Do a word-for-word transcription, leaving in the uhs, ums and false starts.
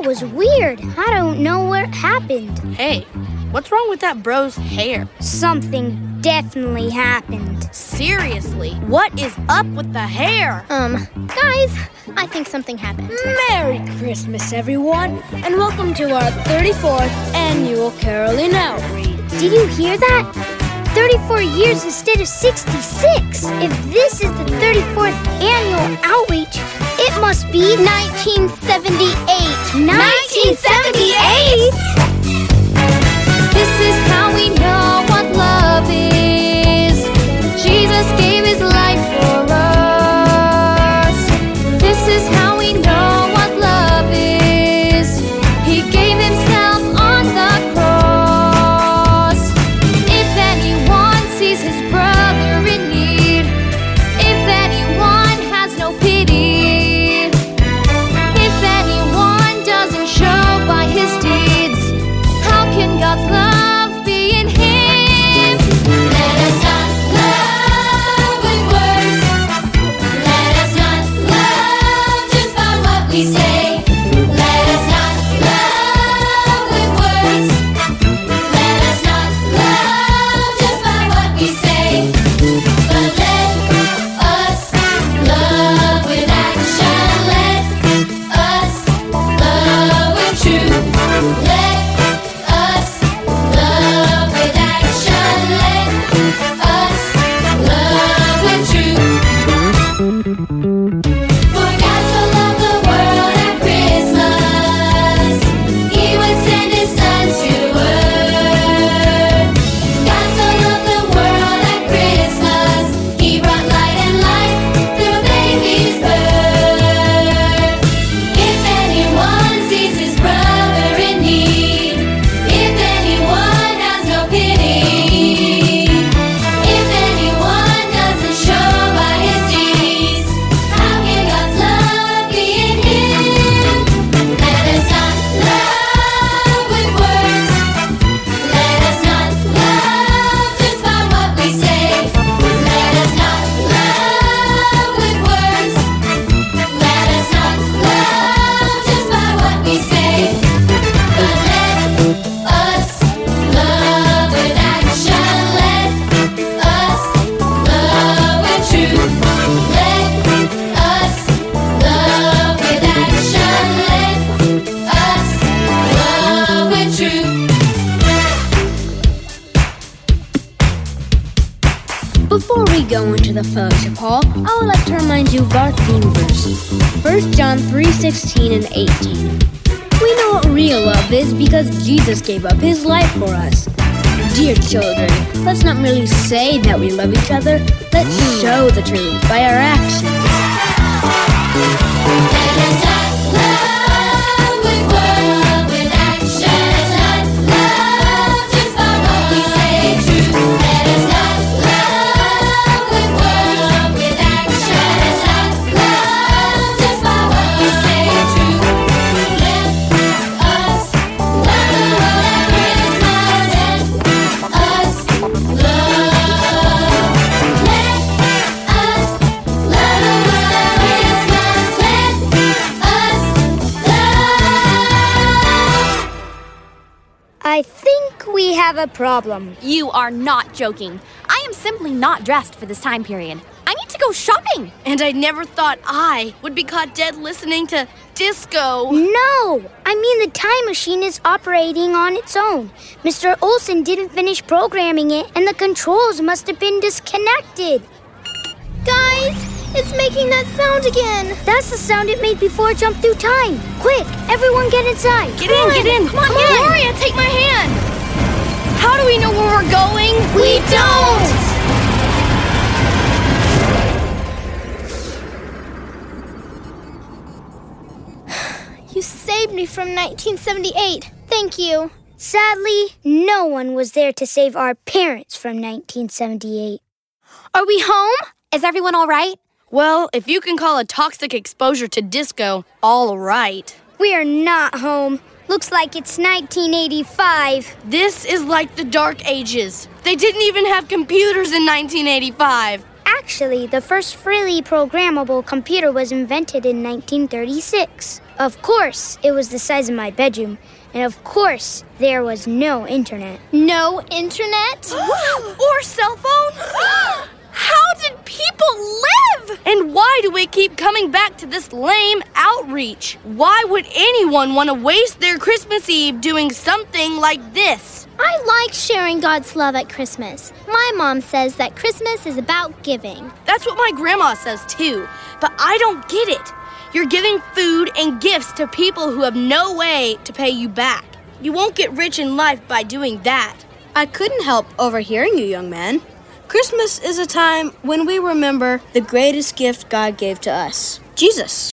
was weird. I don't know what happened. Hey, what's wrong with that bro's hair? Something definitely happened. Seriously, what is up with the hair? Um, guys, I think something happened. Merry Christmas, everyone, and welcome to our thirty-fourth annual Caroling Outreach. Did you hear that? thirty-four years instead of sixty-six. If this is the thirty-fourth annual outreach, it must be nineteen seventy-eight. nineteen seventy-eight? This is how we know what love is. Jesus gave his life for us. This is how we know what love is. He gave himself on the cross. If anyone sees his brother in need, if anyone has no pity, if anyone doesn't show by his deeds, how can God's love be in him? Let us not love with words. Let us not love just by what we say. Let us not love with words. Let us not love just by what we say. But let us love with action. Let us love with truth. Let us love with action. Let us love with truth. For God so loved the world at Christmas, he would send his son to earth. God so loved the world at Christmas, he brought light and life through baby's birth. If anyone sees his brother in need, if anyone has no pity, if anyone doesn't show by his deeds, how can God's love be in him? Let us not love with words. Let us not love just by what we say. Let us not love with words. Let us not love just by what we say. But let us love with action. Let us love with truth. Let us love with action. Let us love with truth. Before we go into the fellowship hall, I would like to remind you of our theme verse, First John three sixteen and eighteen. We know what real love is because Jesus gave up his life for us. Dear children, let's not merely say that we love each other, let's show the truth by our actions. Let us not love with words, with action. Let us not love just by what we say. Let us not love with words, with action. Let us not love just by what we say. Let us love the world at Christmas. Let us love. Let us love the world at Christmas. Let us love. I think we have a problem. You are not joking. I am simply not dressed for this time period. I need to go shopping. And I never thought I would be caught dead listening to disco. No! I mean, the time machine is operating on its own. Mister Olson didn't finish programming it, and the controls must have been disconnected. Guys, it's making that sound again. That's the sound it made before it jumped through time. Quick, everyone get inside. Get in, get in. Come on, Come get in. Gloria, take my hand. How do we know where we're going? We don't. You saved me from nineteen seventy-eight. Thank you. Sadly, no one was there to save our parents from nineteen seventy-eight. Are we home? Is everyone all right? Well, if you can call a toxic exposure to disco all right. We are not home. Looks like it's nineteen eighty-five. This is like the Dark Ages. They didn't even have computers in nineteen eighty-five. Actually, the first freely programmable computer was invented in nineteen thirty-six. Of course, it was the size of my bedroom. And of course, there was no internet. No internet? Or cell phones? How did people live? And why do we keep coming back to this lame outreach? Why would anyone want to waste their Christmas Eve doing something like this? I like sharing God's love at Christmas. My mom says that Christmas is about giving. That's what my grandma says too, but I don't get it. You're giving food and gifts to people who have no way to pay you back. You won't get rich in life by doing that. I couldn't help overhearing you, young man. Christmas is a time when we remember the greatest gift God gave to us, Jesus.